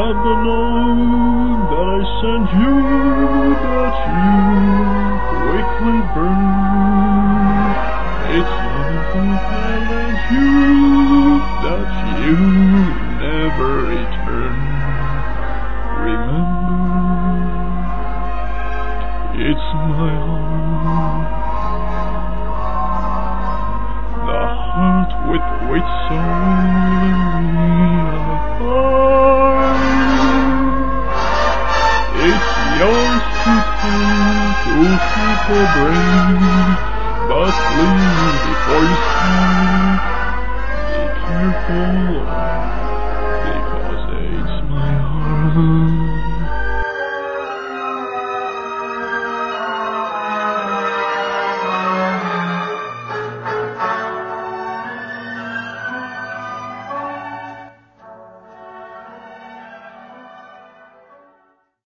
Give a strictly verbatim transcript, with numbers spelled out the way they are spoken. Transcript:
not the note that I sent you, that you quickly burned. It's something that you, that you never return. Remember, it's my heart, the heart with which so willingly I part. It's yours to take, to keep or break, but please, before you speak, be careful